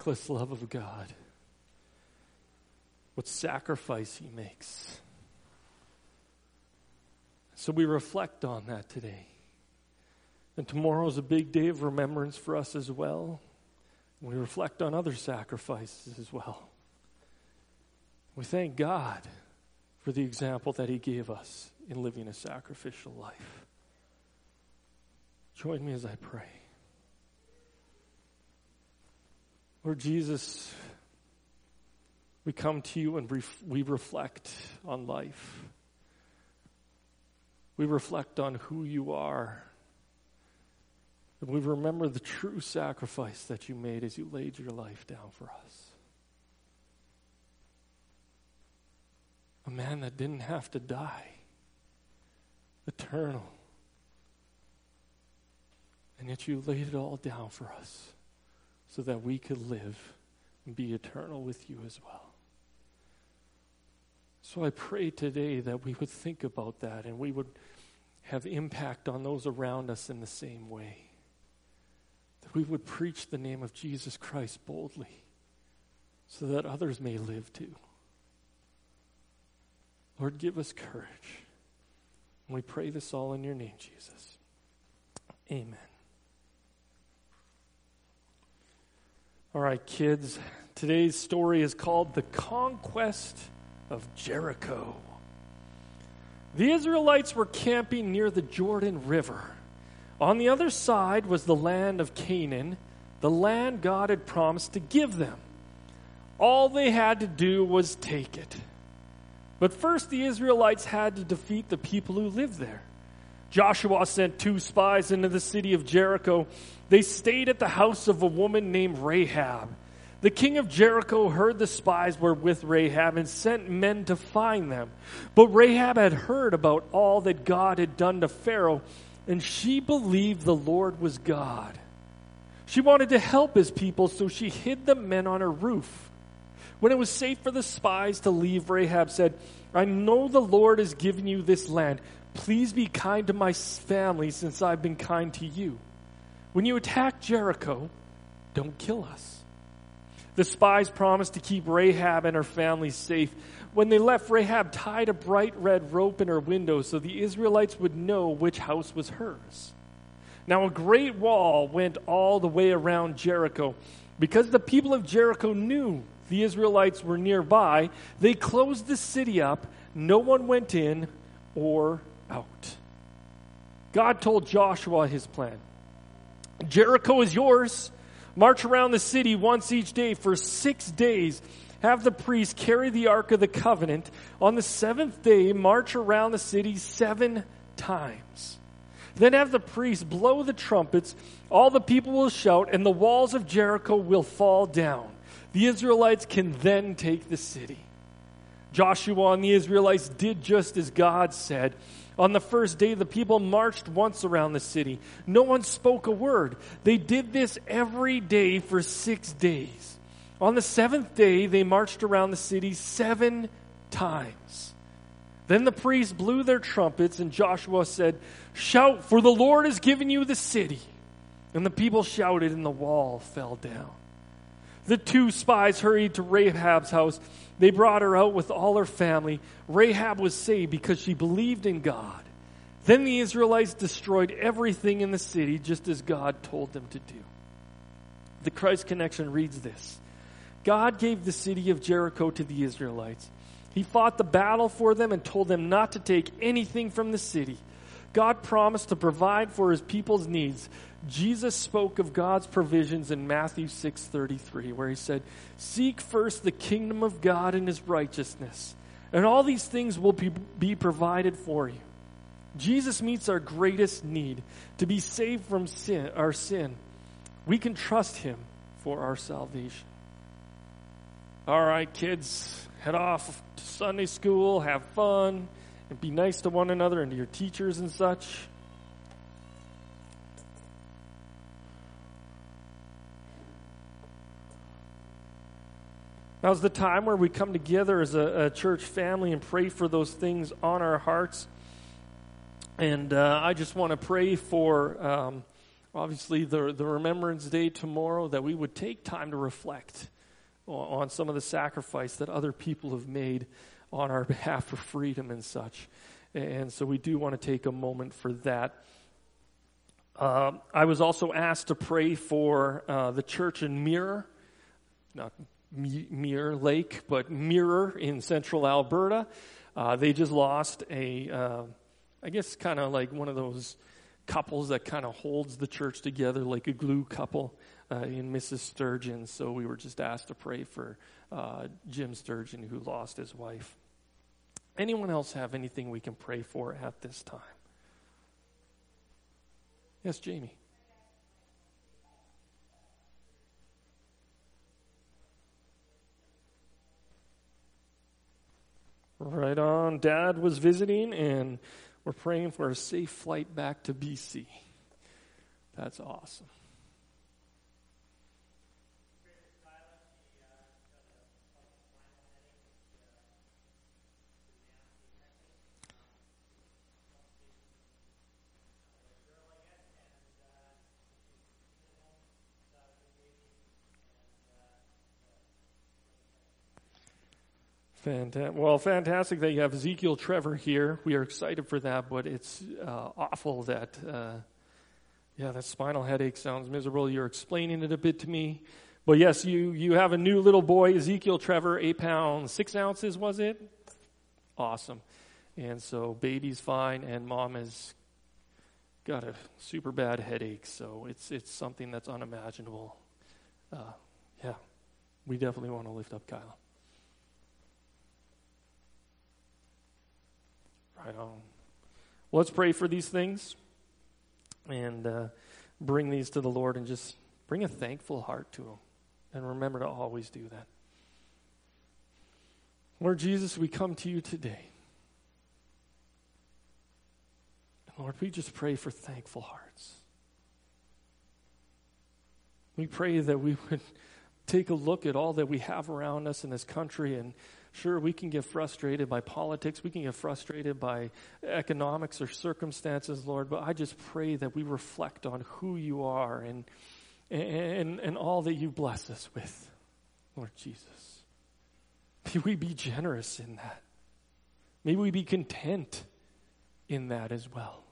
reckless love of God. What sacrifice he makes. So we reflect on that today. And tomorrow is a big day of remembrance for us as well. We reflect on other sacrifices as well. We thank God for the example that he gave us in living a sacrificial life. Join me as I pray. Lord Jesus, we come to you and we reflect on life. We reflect on who you are. And we remember the true sacrifice that you made as you laid your life down for us. A man that didn't have to die. Eternal. And yet you laid it all down for us so that we could live and be eternal with you as well. So I pray today that we would think about that and we would have impact on those around us in the same way. That we would preach the name of Jesus Christ boldly so that others may live too. Lord, give us courage. And we pray this all in your name, Jesus. Amen. All right, kids, today's story is called The Conquest of Jericho. The Israelites were camping near the Jordan River. On the other side was the land of Canaan, the land God had promised to give them. All they had to do was take it. But first, the Israelites had to defeat the people who lived there. Joshua sent 2 spies into the city of Jericho. They stayed at the house of a woman named Rahab. The king of Jericho heard the spies were with Rahab and sent men to find them. But Rahab had heard about all that God had done to Pharaoh, and she believed the Lord was God. She wanted to help his people, so she hid the men on her roof. When it was safe for the spies to leave, Rahab said, "I know the Lord has given you this land. Please be kind to my family since I've been kind to you. When you attack Jericho, don't kill us." The spies promised to keep Rahab and her family safe. When they left, Rahab tied a bright red rope in her window so the Israelites would know which house was hers. Now a great wall went all the way around Jericho. Because the people of Jericho knew the Israelites were nearby, they closed the city up. No one went in or out. God told Joshua his plan. Jericho is yours. March around the city once each day for 6 days. Have the priests carry the Ark of the Covenant. On the 7th day, march around the city 7 times. Then have the priests blow the trumpets. All the people will shout, and the walls of Jericho will fall down. The Israelites can then take the city. Joshua and the Israelites did just as God said. On the first day, the people marched once around the city. No one spoke a word. They did this every day for 6 days. On the 7th day, they marched around the city 7 times. Then the priests blew their trumpets, and Joshua said, "Shout, for the Lord has given you the city." And the people shouted, and the wall fell down. The 2 spies hurried to Rahab's house. They brought her out with all her family. Rahab was saved because she believed in God. Then the Israelites destroyed everything in the city just as God told them to do. The Christ Connection reads this. God gave the city of Jericho to the Israelites. He fought the battle for them and told them not to take anything from the city. God promised to provide for his people's needs. Jesus spoke of God's provisions in Matthew 6:33, where he said, "Seek first the kingdom of God and his righteousness, and all these things will be provided for you." Jesus meets our greatest need, to be saved from our sin. We can trust him for our salvation. All right, kids, head off to Sunday school, have fun, and be nice to one another and to your teachers and such. Now's the time where we come together as a church family and pray for those things on our hearts. And I just want to pray for obviously the Remembrance Day tomorrow, that we would take time to reflect on some of the sacrifice that other people have made on our behalf for freedom and such. And so we do want to take a moment for that. I was also asked to pray for the church in Mirror, not Mirror Lake, but Mirror in central Alberta. They just lost I guess kind of like one of those couples that kind of holds the church together, like a glue couple in Mrs. Sturgeon. So we were just asked to pray for Jim Sturgeon, who lost his wife. Anyone else have anything we can pray for at this time? Yes, Jamie. Right on. Dad was visiting, and we're praying for a safe flight back to BC. That's awesome. Fantastic that you have Ezekiel Trevor here. We are excited for that, but it's awful that, that spinal headache sounds miserable. You're explaining it a bit to me. But yes, you have a new little boy, Ezekiel Trevor, 8 pounds, 6 ounces, was it? Awesome. And so baby's fine, and mom has got a super bad headache, so it's something that's unimaginable. We definitely want to lift up Kyle. Right on. Let's pray for these things and bring these to the Lord and just bring a thankful heart to Him. And remember to always do that. Lord Jesus, we come to You today. And Lord, we just pray for thankful hearts. We pray that we would take a look at all that we have around us in this country. And sure, we can get frustrated by politics. We can get frustrated by economics or circumstances, Lord. But I just pray that we reflect on who You are and all that You bless us with, Lord Jesus. May we be generous in that. May we be content in that as well.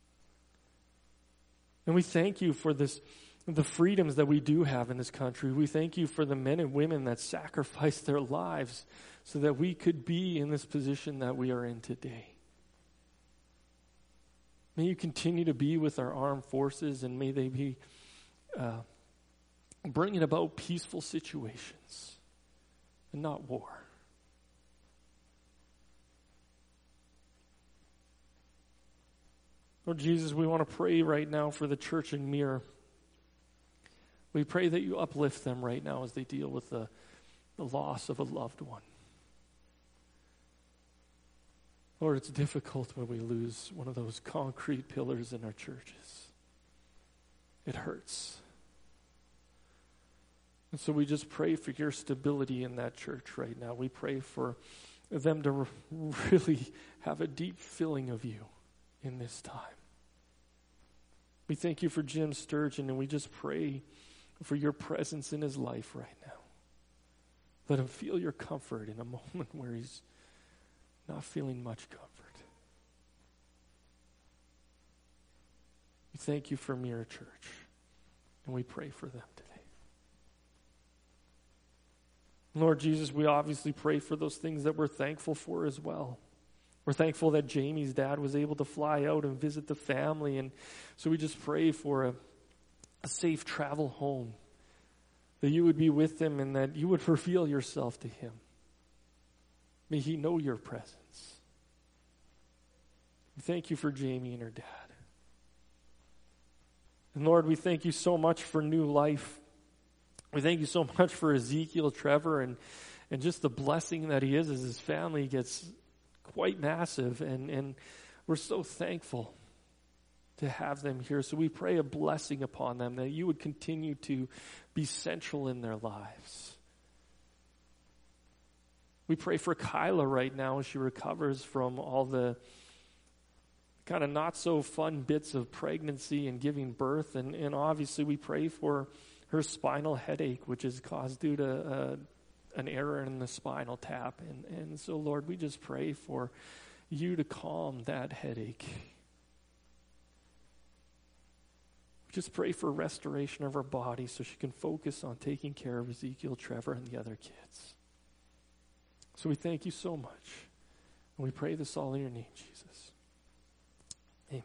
And we thank You for the freedoms that we do have in this country. We thank You for the men and women that sacrificed their lives so that we could be in this position that we are in today. May You continue to be with our armed forces, and may they be bringing about peaceful situations and not war. Lord Jesus, we want to pray right now for the church in Mirror. We pray that You uplift them right now as they deal with the loss of a loved one. Lord, it's difficult when we lose one of those concrete pillars in our churches. It hurts. And so we just pray for Your stability in that church right now. We pray for them to really have a deep filling of You in this time. We thank You for Jim Sturgeon, and we just pray for Your presence in his life right now. Let him feel Your comfort in a moment where he's not feeling much comfort. We thank You for Mirror Church, and we pray for them today. Lord Jesus, we obviously pray for those things that we're thankful for as well. We're thankful that Jamie's dad was able to fly out and visit the family, and so we just pray for a safe travel home, that You would be with him and that You would reveal Yourself to him. May he know Your presence. We thank You for Jamie and her dad. And Lord, we thank You so much for new life. We thank You so much for Ezekiel Trevor and just the blessing that he is as his family gets quite massive. And we're so thankful to have them here. So we pray a blessing upon them, that You would continue to be central in their lives. We pray for Kyla right now as she recovers from all the kind of not so fun bits of pregnancy and giving birth. And obviously we pray for her spinal headache, which is caused due to an error in the spinal tap. And so, Lord, we just pray for you to calm that headache. Just pray for restoration of her body so she can focus on taking care of Ezekiel, Trevor, and the other kids. So we thank you so much. And we pray this all in your name, Jesus. Amen.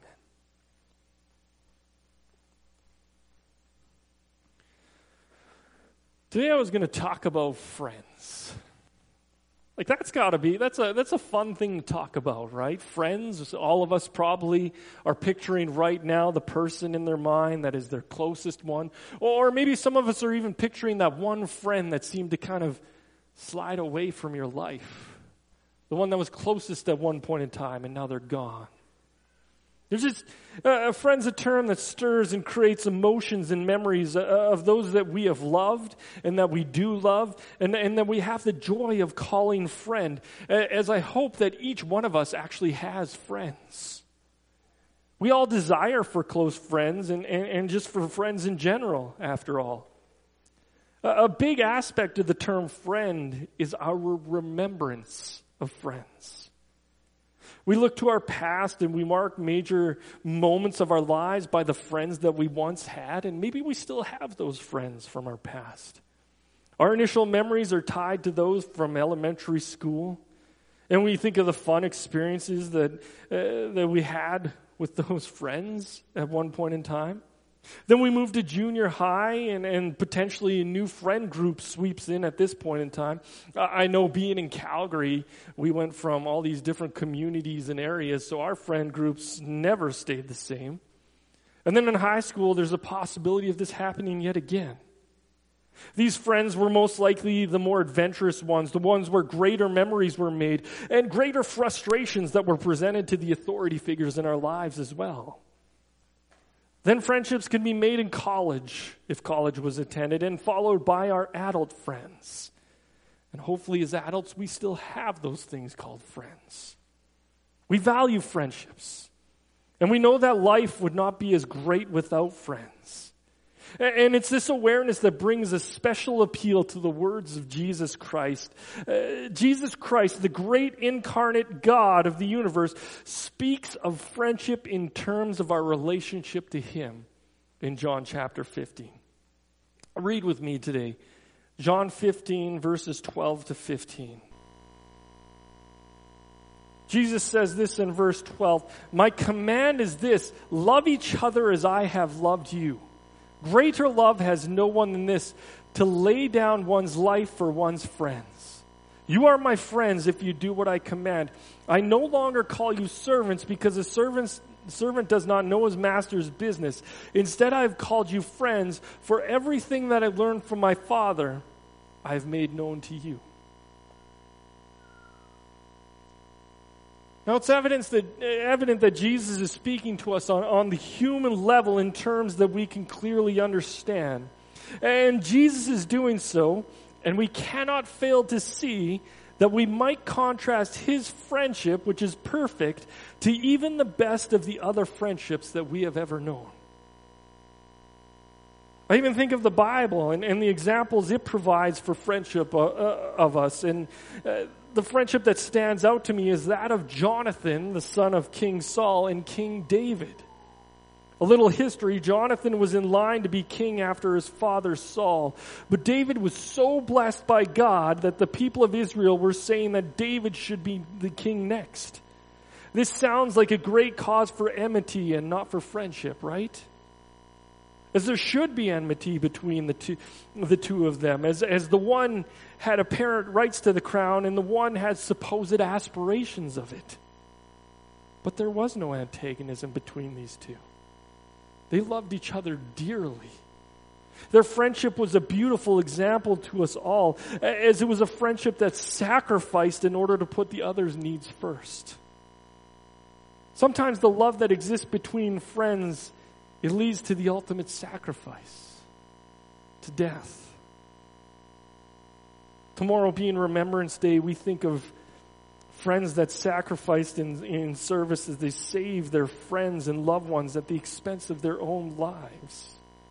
Today I was going to talk about friends. Like that's a fun thing to talk about, right? Friends, all of us probably are picturing right now the person in their mind that is their closest one. Or maybe some of us are even picturing that one friend that seemed to kind of slide away from your life. The one that was closest at one point in time and now they're gone. There's just, friend's a term that stirs and creates emotions and memories of those that we have loved and that we do love and that we have the joy of calling friend, as I hope that each one of us actually has friends. We all desire for close friends and just for friends in general, after all. A big aspect of the term friend is our remembrance of friends. We look to our past and we mark major moments of our lives by the friends that we once had, and maybe we still have those friends from our past. Our initial memories are tied to those from elementary school, and we think of the fun experiences that we had with those friends at one point in time. Then we move to junior high and potentially a new friend group sweeps in at this point in time. I know being in Calgary, we went from all these different communities and areas, so our friend groups never stayed the same. And then in high school, there's a possibility of this happening yet again. These friends were most likely the more adventurous ones, the ones where greater memories were made and greater frustrations that were presented to the authority figures in our lives as well. Then friendships can be made in college, if college was attended, and followed by our adult friends. And hopefully as adults, we still have those things called friends. We value friendships. And we know that life would not be as great without friends. And it's this awareness that brings a special appeal to the words of Jesus Christ. Jesus Christ, the great incarnate God of the universe, speaks of friendship in terms of our relationship to Him in John chapter 15. Read with me today, John 15, verses 12 to 15. Jesus says this in verse 12, "My command is this, love each other as I have loved you. Greater love has no one than this, to lay down one's life for one's friends. You are my friends if you do what I command. I no longer call you servants because a servant does not know his master's business. Instead, I have called you friends, for everything that I learned from my Father, I have made known to you." Now it's evident that Jesus is speaking to us on the human level in terms that we can clearly understand. And Jesus is doing so, and we cannot fail to see that we might contrast His friendship, which is perfect, to even the best of the other friendships that we have ever known. I even think of the Bible and the examples it provides for friendship of us. And the friendship that stands out to me is that of Jonathan, the son of King Saul, and King David. A little history, Jonathan was in line to be king after his father Saul. But David was so blessed by God that the people of Israel were saying that David should be the king next. This sounds like a great cause for enmity and not for friendship, right? As there should be enmity between the two of them, as the one had apparent rights to the crown and the one had supposed aspirations of it. But there was no antagonism between these two. They loved each other dearly. Their friendship was a beautiful example to us all, as it was a friendship that sacrificed in order to put the other's needs first. Sometimes the love that exists between friends, it leads to the ultimate sacrifice, to death. Tomorrow being Remembrance Day, we think of Friends that sacrificed in service as they saved their friends and loved ones at the expense of their own lives.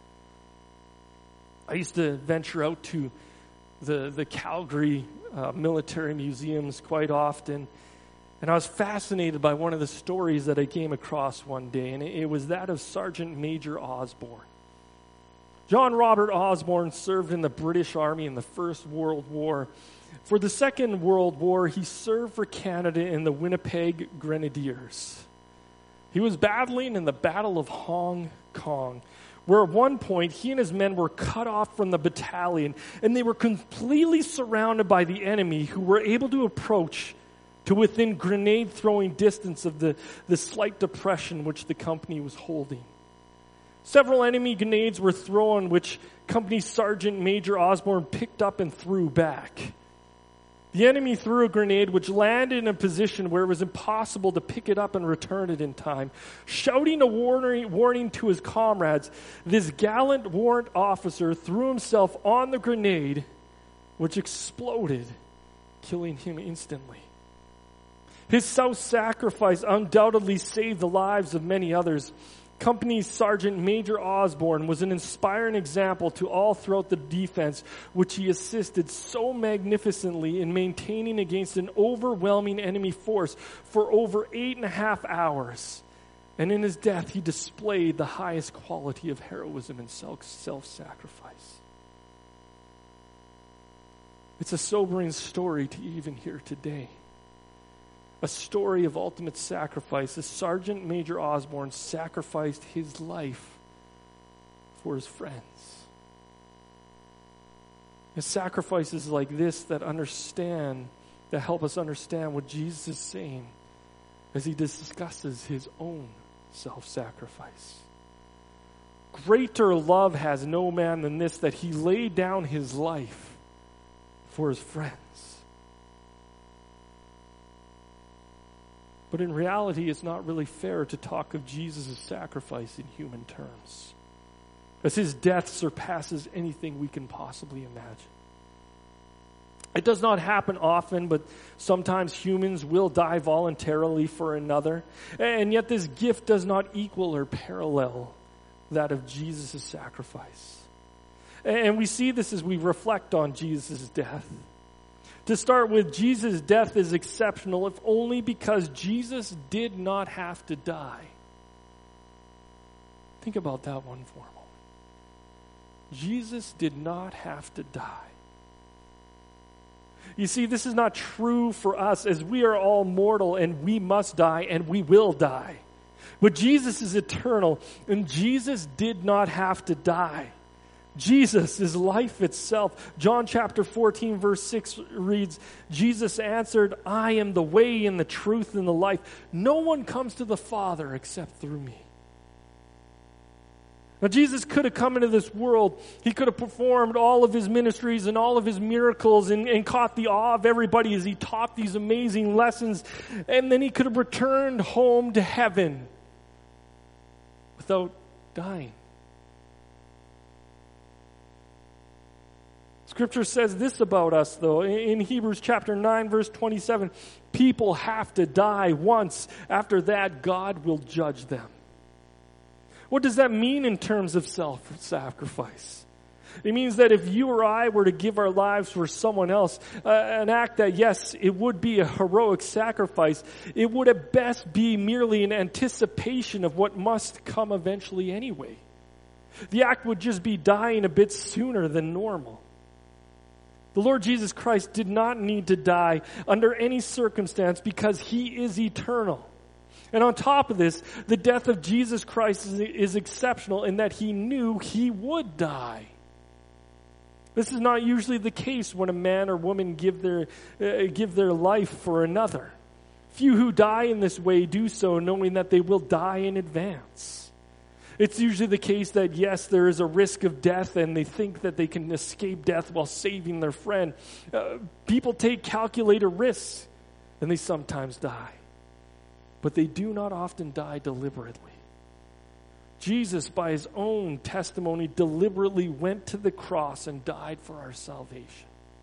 I used to venture out to the Calgary military museums quite often, and I was fascinated by one of the stories that I came across one day, and it was that of Sergeant Major Osborne. John Robert Osborne served in the British Army in the First World War. For the Second World War, he served for Canada in the Winnipeg Grenadiers. He was battling in the Battle of Hong Kong, where at one point he and his men were cut off from the battalion, and they were completely surrounded by the enemy, who were able to approach to within grenade-throwing distance of the slight depression which the company was holding. Several enemy grenades were thrown, which Company Sergeant Major Osborne picked up and threw back. The enemy threw a grenade which landed in a position where it was impossible to pick it up and return it in time. Shouting a warning to his comrades, this gallant warrant officer threw himself on the grenade, which exploded, killing him instantly. His self-sacrifice undoubtedly saved the lives of many others. Company Sergeant Major Osborne was an inspiring example to all throughout the defense, which he assisted so magnificently in maintaining against an overwhelming enemy force for over 8.5 hours. And in his death, he displayed the highest quality of heroism and self-sacrifice. It's a sobering story to even hear today. A story of ultimate sacrifice. As Sergeant Major Osborne sacrificed his life for his friends. It's sacrifices like this that help us understand what Jesus is saying as he discusses his own self-sacrifice. Greater love has no man than this, that he laid down his life for his friends. But in reality, it's not really fair to talk of Jesus' sacrifice in human terms, as his death surpasses anything we can possibly imagine. It does not happen often, but sometimes humans will die voluntarily for another, and yet this gift does not equal or parallel that of Jesus' sacrifice. And we see this as we reflect on Jesus' death. To start with, Jesus' death is exceptional, if only because Jesus did not have to die. Think about that one for a moment. Jesus did not have to die. You see, this is not true for us, as we are all mortal and we must die and we will die. But Jesus is eternal, and Jesus did not have to die. Jesus is life itself. John chapter 14 verse 6 reads, Jesus answered, I am the way and the truth and the life. No one comes to the Father except through me. Now Jesus could have come into this world. He could have performed all of his ministries and all of his miracles and caught the awe of everybody as he taught these amazing lessons. And then he could have returned home to heaven without dying. Scripture says this about us, though. In Hebrews chapter 9, verse 27, people have to die once. After that, God will judge them. What does that mean in terms of self-sacrifice? It means that if you or I were to give our lives for someone else, an act that, yes, it would be a heroic sacrifice, it would at best be merely an anticipation of what must come eventually anyway. The act would just be dying a bit sooner than normal. The Lord Jesus Christ did not need to die under any circumstance because he is eternal. And on top of this, the death of Jesus Christ is exceptional in that he knew he would die. This is not usually the case when a man or woman give their life for another. Few who die in this way do so knowing that they will die in advance. It's usually the case that, yes, there is a risk of death and they think that they can escape death while saving their friend. People take calculated risks and they sometimes die. But they do not often die deliberately. Jesus, by his own testimony, deliberately went to the cross and died for our salvation.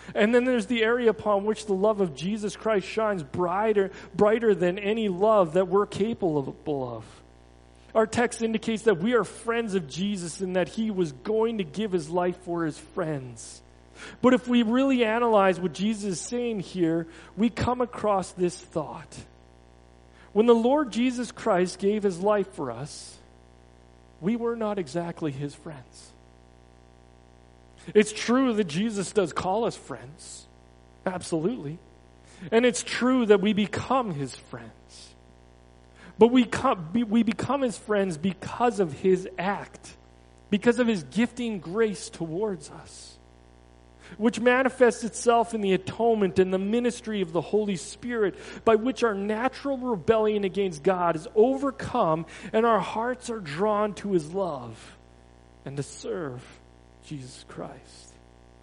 And then there's the area upon which the love of Jesus Christ shines brighter than any love that we're capable of. Our text indicates that we are friends of Jesus and that he was going to give his life for his friends. But if we really analyze what Jesus is saying here, we come across this thought. When the Lord Jesus Christ gave his life for us, we were not exactly his friends. It's true that Jesus does call us friends. Absolutely. And it's true that we become his friends. But we become his friends because of his act, because of his gifting grace towards us, which manifests itself in the atonement and the ministry of the Holy Spirit, by which our natural rebellion against God is overcome and our hearts are drawn to his love and to serve Jesus Christ.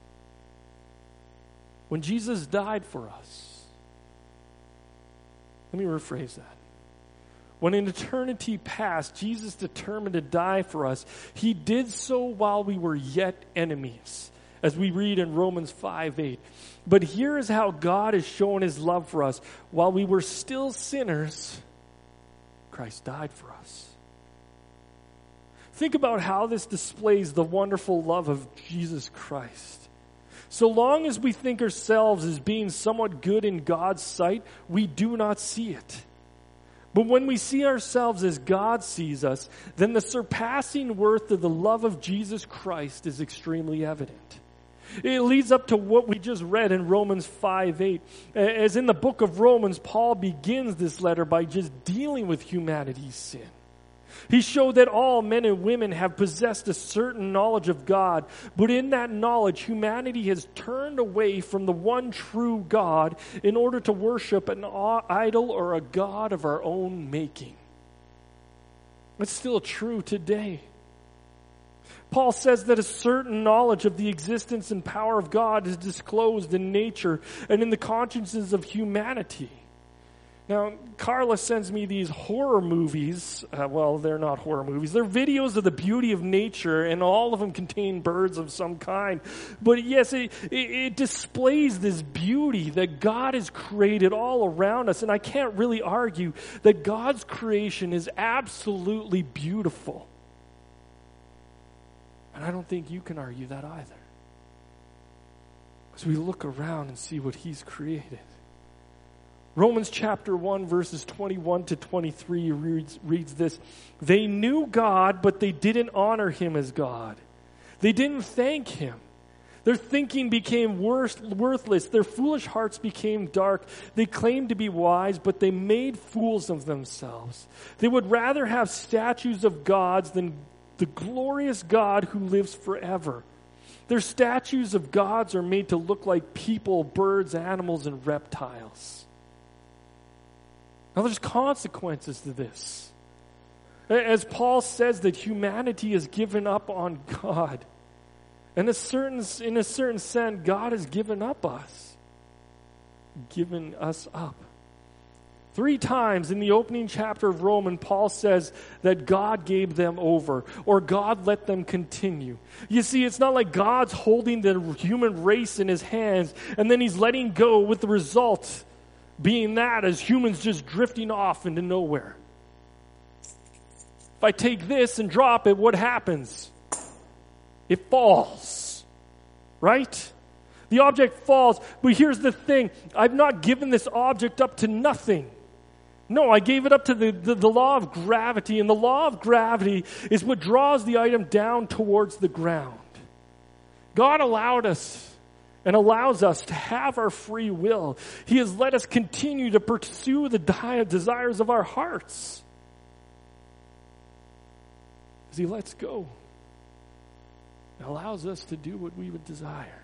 When Jesus died for us, let me rephrase that. When in eternity past, Jesus determined to die for us, he did so while we were yet enemies, as we read in Romans 5:8. But here is how God has shown his love for us. While we were still sinners, Christ died for us. Think about how this displays the wonderful love of Jesus Christ. So long as we think ourselves as being somewhat good in God's sight, we do not see it. But when we see ourselves as God sees us, then the surpassing worth of the love of Jesus Christ is extremely evident. It leads up to what we just read in Romans 5:8. As in the book of Romans, Paul begins this letter by just dealing with humanity's sin. He showed that all men and women have possessed a certain knowledge of God, but in that knowledge, humanity has turned away from the one true God in order to worship an idol or a god of our own making. It's still true today. Paul says that a certain knowledge of the existence and power of God is disclosed in nature and in the consciences of humanity. Now, Carla sends me these horror movies. Well, they're not horror movies. They're videos of the beauty of nature, and all of them contain birds of some kind. But yes, it displays this beauty that God has created all around us. And I can't really argue that God's creation is absolutely beautiful. And I don't think you can argue that either. As we look around and see what he's created. Romans chapter 1 verses 21 to 23 reads this. They knew God, but they didn't honor him as God. They didn't thank him. Their thinking became worthless. Their foolish hearts became dark. They claimed to be wise, but they made fools of themselves. They would rather have statues of gods than the glorious God who lives forever. Their statues of gods are made to look like people, birds, animals, and reptiles. Now there's consequences to this. As Paul says that humanity has given up on God. And in a certain sense, God has given up us. Given us up. 3 times in the opening chapter of Romans, Paul says that God gave them over, or God let them continue. You see, it's not like God's holding the human race in his hands, and then he's letting go, with the result being that as humans just drifting off into nowhere. If I take this and drop it, what happens? It falls. Right? The object falls. But here's the thing. I've not given this object up to nothing. No, I gave it up to the law of gravity. And the law of gravity is what draws the item down towards the ground. God allowed us and allows us to have our free will. He has let us continue to pursue the desires of our hearts. As he lets go. It allows us to do what we would desire.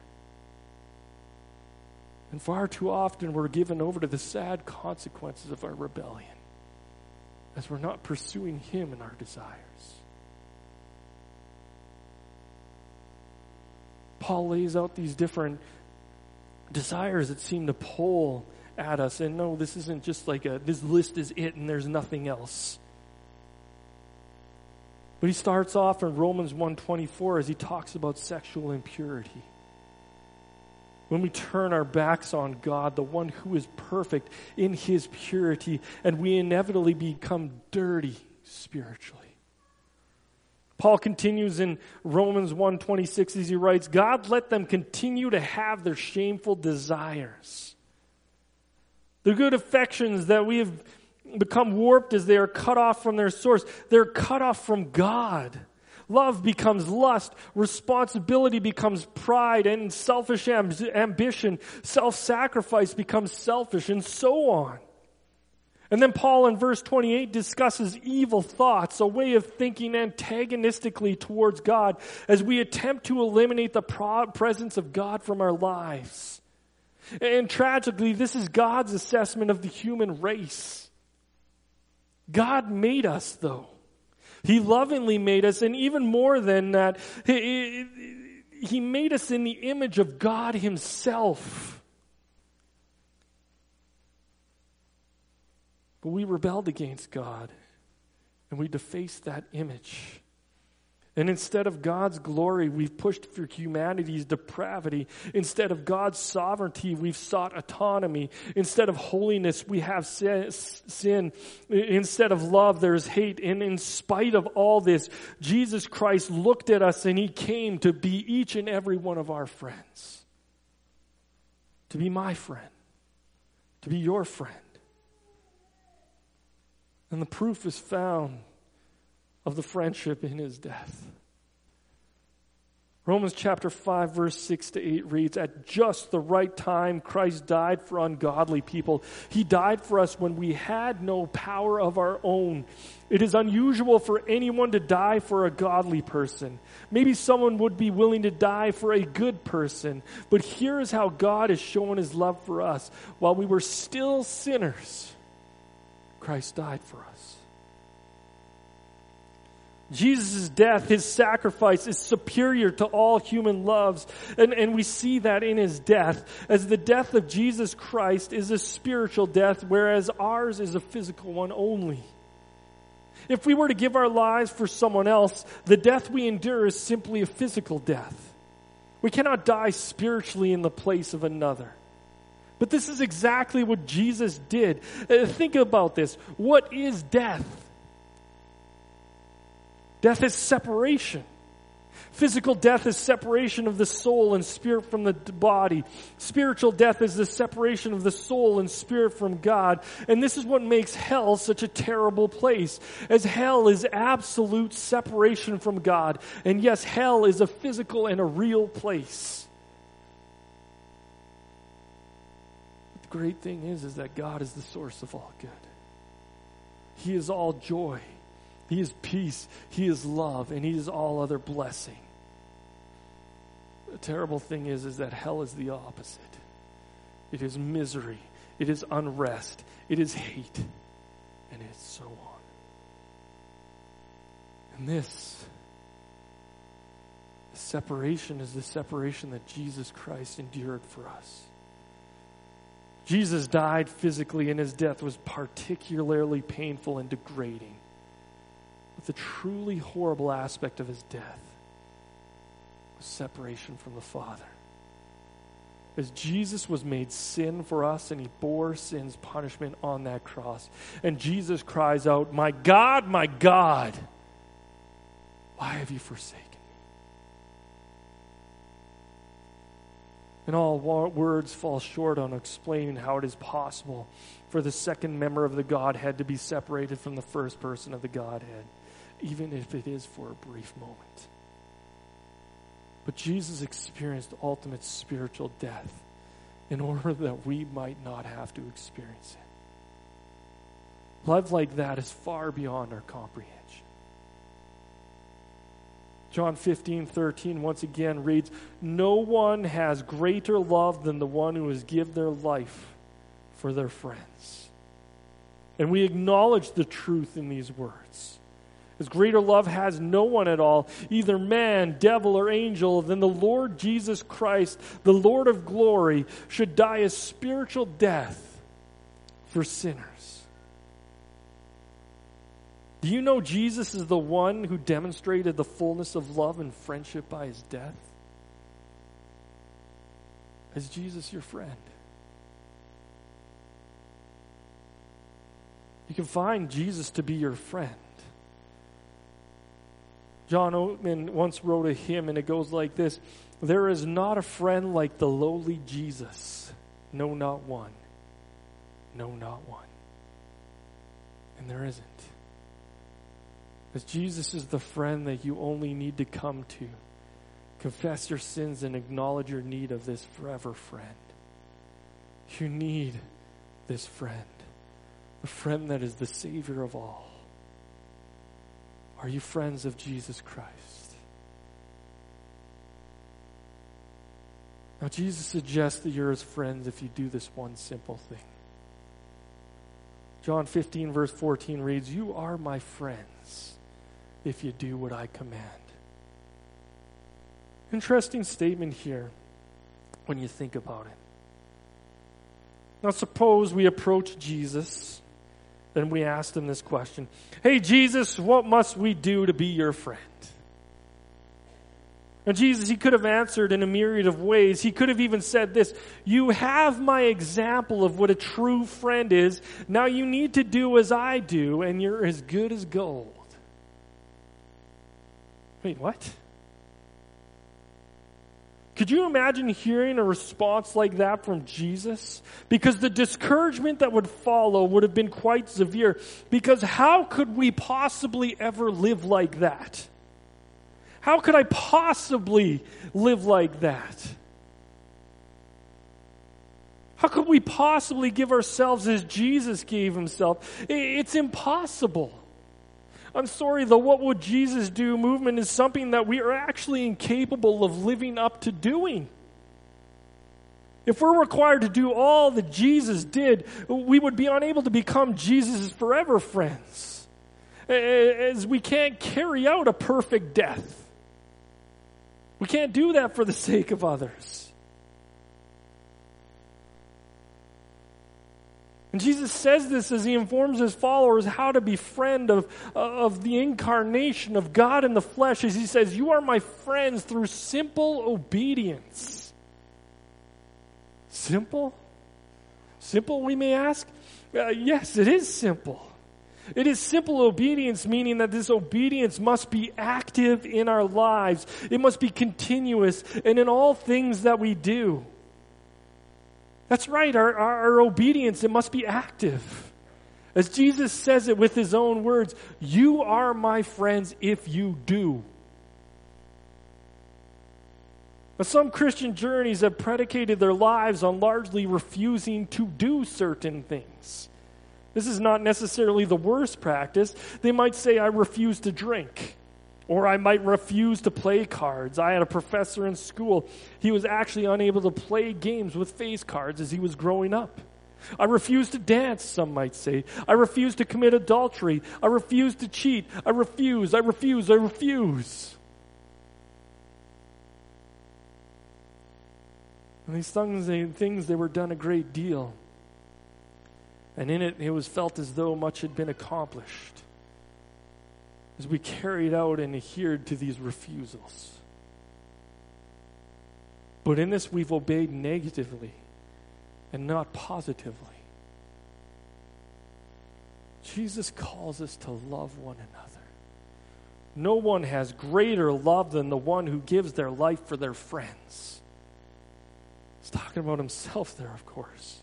And far too often we're given over to the sad consequences of our rebellion, as we're not pursuing him in our desires. Paul lays out these different desires that seem to pull at us. And no, this isn't just like this list is it and there's nothing else. But he starts off in Romans 1:24 as he talks about sexual impurity. when we turn our backs on God, the one who is perfect in his purity, and we inevitably become dirty spiritually. Paul continues in Romans 1:26 as he writes, God let them continue to have their shameful desires. The good affections that we have become warped as they are cut off from their source. They're cut off from God. Love becomes lust. Responsibility becomes pride, and selfish ambition, self-sacrifice becomes selfish, and so on. And then Paul in verse 28 discusses evil thoughts, a way of thinking antagonistically towards God as we attempt to eliminate the presence of God from our lives. And tragically, this is God's assessment of the human race. God made us, though. He lovingly made us, and even more than that, He made us in the image of God Himself. But we rebelled against God, and we defaced that image. And instead of God's glory, we've pushed for humanity's depravity. Instead of God's sovereignty, we've sought autonomy. Instead of holiness, we have sin. Instead of love, there's hate. And in spite of all this, Jesus Christ looked at us and He came to be each and every one of our friends. To be my friend. To be your friend. And the proof is found of the friendship in His death. Romans chapter 5 verse 6 to 8 reads, at just the right time Christ died for ungodly people. He died for us when we had no power of our own. It is unusual for anyone to die for a godly person. Maybe someone would be willing to die for a good person. But here is how God has shown His love for us. While we were still sinners, Christ died for us. Jesus' death, His sacrifice, is superior to all human loves. And we see that in His death, as the death of Jesus Christ is a spiritual death, whereas ours is a physical one only. If we were to give our lives for someone else, the death we endure is simply a physical death. We cannot die spiritually in the place of another. But this is exactly what Jesus did. Think about this. What is death? Death is separation. Physical death is separation of the soul and spirit from the body. Spiritual death is the separation of the soul and spirit from God. And this is what makes hell such a terrible place, as hell is absolute separation from God. And yes, hell is a physical and a real place. But the great thing is that God is the source of all good. He is all joy. He is peace, He is love, and He is all other blessing. The terrible thing is that hell is the opposite. It is misery, it is unrest, it is hate, and it is so on. And this separation is the separation that Jesus Christ endured for us. Jesus died physically, and His death was particularly painful and degrading. But the truly horrible aspect of His death was separation from the Father. As Jesus was made sin for us, and He bore sin's punishment on that cross. And Jesus cries out, my God, why have you forsaken me? And all words fall short on explaining how it is possible for the second member of the Godhead to be separated from the first person of the Godhead, even if it is for a brief moment. But Jesus experienced ultimate spiritual death in order that we might not have to experience it. Love like that is far beyond our comprehension. John 15:13 once again reads, no one has greater love than the one who has given their life for their friends. And we acknowledge the truth in these words. As greater love has no one at all, either man, devil, or angel, than the Lord Jesus Christ, the Lord of glory, should die a spiritual death for sinners. Do you know Jesus is the one who demonstrated the fullness of love and friendship by His death? Is Jesus your friend? You can find Jesus to be your friend. John Oatman once wrote a hymn, and it goes like this: "There is not a friend like the lowly Jesus. No, not one. No, not one." And there isn't. As Jesus is the friend that you only need to come to. Confess your sins and acknowledge your need of this forever friend. You need this friend. The friend that is the Savior of all. Are you friends of Jesus Christ? Now, Jesus suggests that you're his friends if you do this one simple thing. John 15, verse 14 reads, "You are my friends if you do what I command." Interesting statement here when you think about it. Now, suppose we approach Jesus and we asked him this question: "Hey, Jesus, what must we do to be your friend?" Now, Jesus, he could have answered in a myriad of ways. He could have even said this: "You have my example of what a true friend is. Now you need to do as I do, and you're as good as gold." Wait, what? Could you imagine hearing a response like that from Jesus? Because the discouragement that would follow would have been quite severe. Because how could we possibly ever live like that? How could I possibly live like that? How could we possibly give ourselves as Jesus gave himself? It's impossible. I'm sorry, the "what would Jesus do" movement is something that we are actually incapable of living up to doing. If we're required to do all that Jesus did, we would be unable to become Jesus' forever friends, as we can't carry out a perfect death. We can't do that for the sake of others. And Jesus says this as he informs his followers how to be friend of the incarnation of God in the flesh, as he says, "You are my friends through simple obedience." Simple? Simple, we may ask? Yes, it is simple. It is simple obedience, meaning that this obedience must be active in our lives. It must be continuous and in all things that we do. That's right, our obedience, it must be active. As Jesus says it with his own words, "You are my friends if you do." Now, some Christian journeys have predicated their lives on largely refusing to do certain things. This is not necessarily the worst practice. They might say, "I refuse to drink." Or I might refuse to play cards. I had a professor in school. He was actually unable to play games with face cards as he was growing up. I refuse to dance, some might say. I refuse to commit adultery. I refuse to cheat. I refuse. And these things, they were done a great deal. And in it was felt as though much had been accomplished, as we carried out and adhered to these refusals. But in this, we've obeyed negatively and not positively. Jesus calls us to love one another. No one has greater love than the one who gives their life for their friends. He's talking about himself there, of course.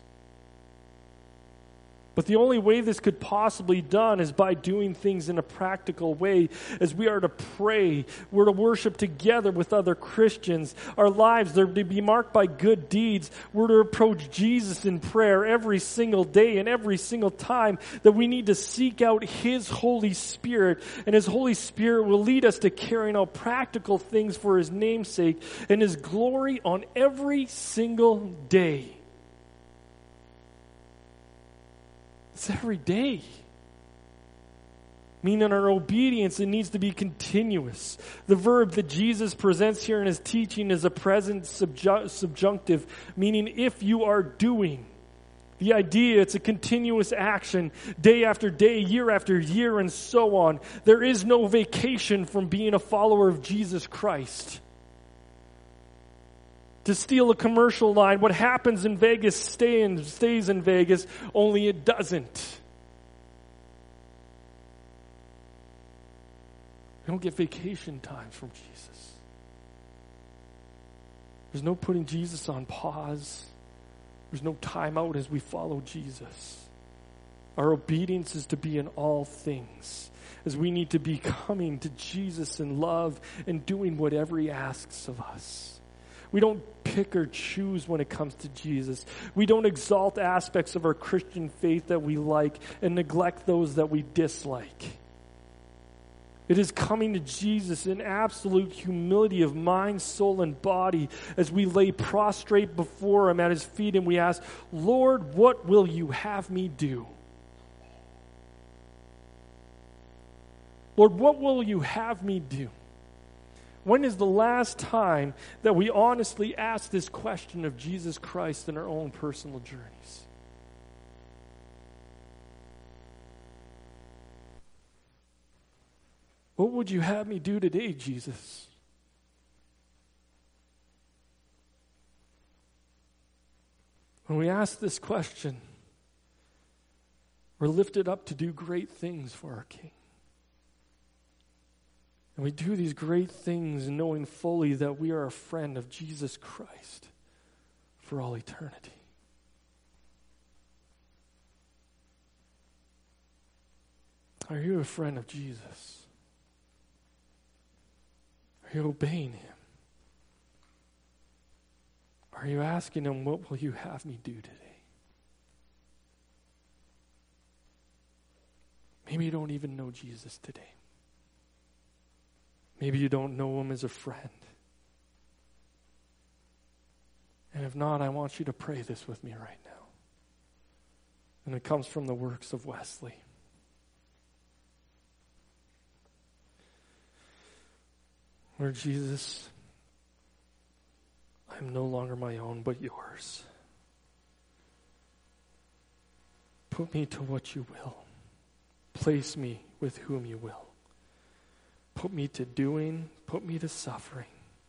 But the only way this could possibly be done is by doing things in a practical way, as we are to pray, we're to worship together with other Christians. Our lives are to be marked by good deeds. We're to approach Jesus in prayer every single day and every single time that we need to seek out his Holy Spirit. And his Holy Spirit will lead us to carrying out practical things for his name's sake and his glory on every single day. It's every day. Meaning our obedience, it needs to be continuous. The verb that Jesus presents here in his teaching is a present subjunctive, meaning if you are doing. The idea, it's a continuous action, day after day, year after year, and so on. There is no vacation from being a follower of Jesus Christ. to steal a commercial line. What happens in Vegas stays in Vegas, only it doesn't. We don't get vacation times from Jesus. There's no putting Jesus on pause. There's no time out as we follow Jesus. Our obedience is to be in all things, as we need to be coming to Jesus in love and doing whatever he asks of us. We don't pick or choose when it comes to Jesus. We don't exalt aspects of our Christian faith that we like and neglect those that we dislike. It is coming to Jesus in absolute humility of mind, soul, and body as we lay prostrate before him at his feet and we ask, Lord, what will you have me do? Lord, what will you have me do? When is the last time that we honestly ask this question of Jesus Christ in our own personal journeys? What would you have me do today, Jesus? When we ask this question, we're lifted up to do great things for our King. And we do these great things knowing fully that we are a friend of Jesus Christ for all eternity. Are you a friend of Jesus? Are you obeying him? Are you asking him, what will you have me do today? Maybe you don't even know Jesus today. Maybe you don't know him as a friend. And if not, I want you to pray this with me right now. And it comes from the works of Wesley. Lord Jesus, I am no longer my own, but yours. Put me to what you will. Place me with whom you will. Put me to doing, put me to suffering.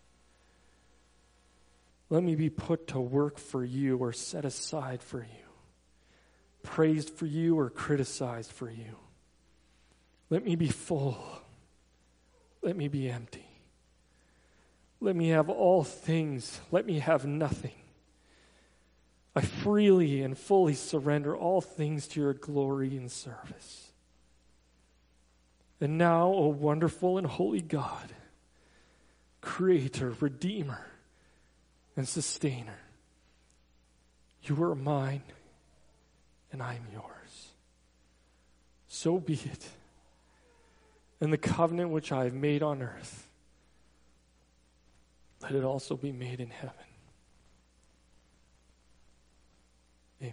Let me be put to work for you or set aside for you. Praised for you or criticized for you. Let me be full. Let me be empty. Let me have all things. Let me have nothing. I freely and fully surrender all things to your glory and service. And now, O wonderful and holy God, Creator, Redeemer, and Sustainer, you are mine and I am yours. So be it. And the covenant which I have made on earth, let it also be made in heaven. Amen.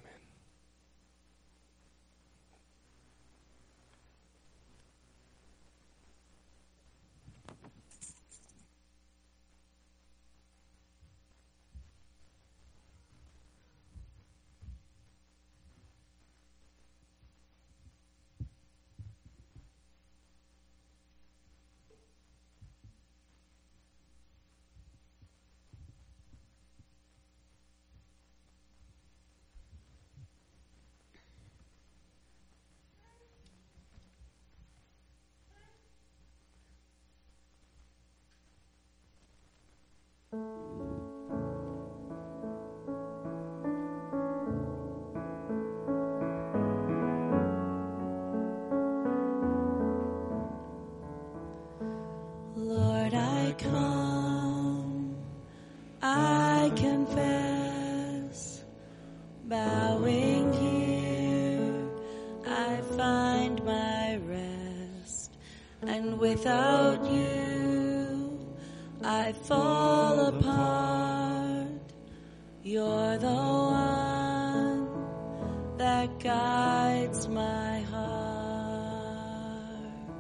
Lord, I come, I confess, bowing here, I find my rest, and without you, I fall apart. You're the one that guides my heart.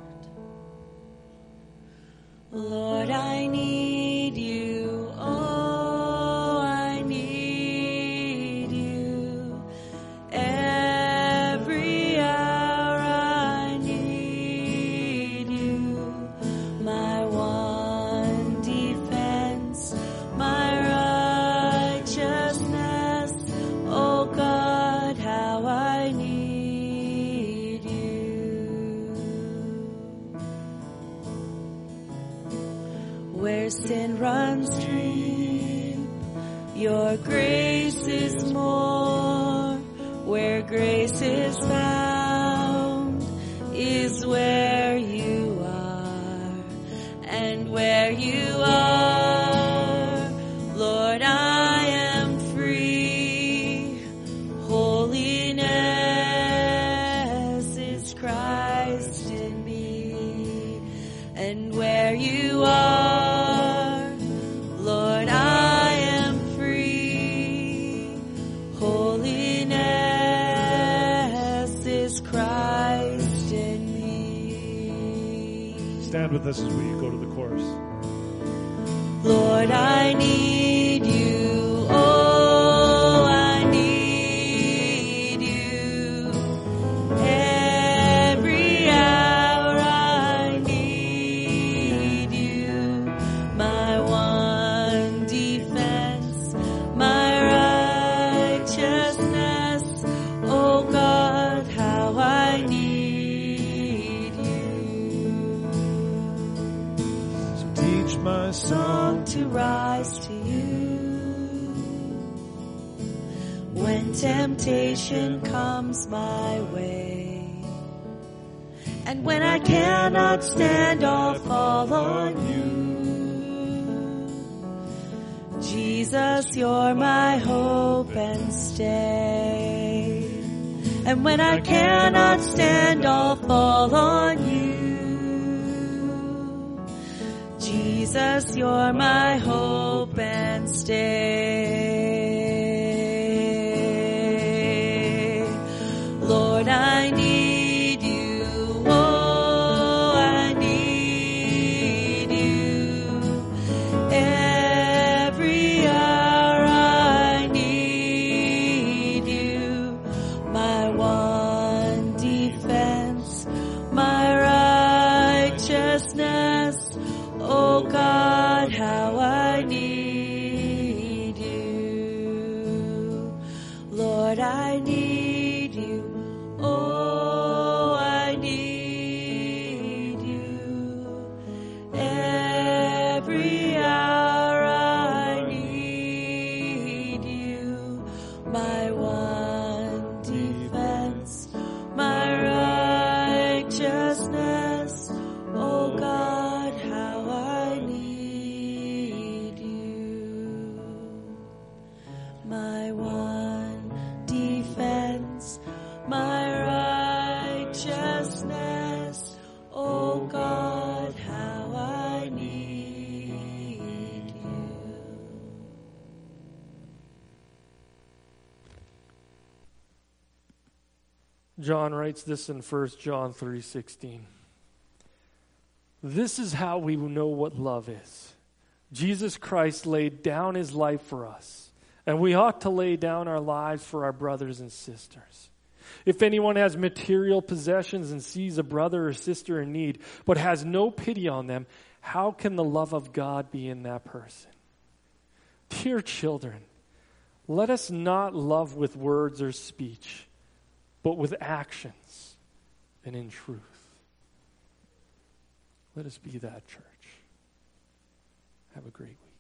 Lord, I need you, oh, I need you. Every hour I need you, my one defense, my runs deep. Your grace is more. Where grace is found is where you are. And where you are, Lord, I am free. Holiness is Christ in me. And where you are, Lord, I am free. Holiness is Christ in me. Stand with us as we go to the chorus. Lord, I need you. Oh, I need you. Every hour I need you. My one defense, my righteousness. Oh God, how I need you. So teach my Song to rise to you. When temptation comes my way, and when I cannot stand, I'll fall on you. Jesus, you're my hope and stay. And when I cannot stand, I'll fall on you. Jesus, you're my hope and stay. Lord, I need you. Oh, I need you. Every hour I need you. My one defense, my righteousness. Oh God, how I need you. Lord, I need you. Oh, I need you. Every hour I need you. My one defense, my righteousness. Oh God, how I need you. My one defense, my righteousness. Oh God, how I need you. John writes this in 1 John 3:16. This is how we know what love is. Jesus Christ laid down his life for us, and we ought to lay down our lives for our brothers and sisters. If anyone has material possessions and sees a brother or sister in need, but has no pity on them, how can the love of God be in that person? Dear children, let us not love with words or speech, but with actions and in truth. Let us be that church. Have a great week.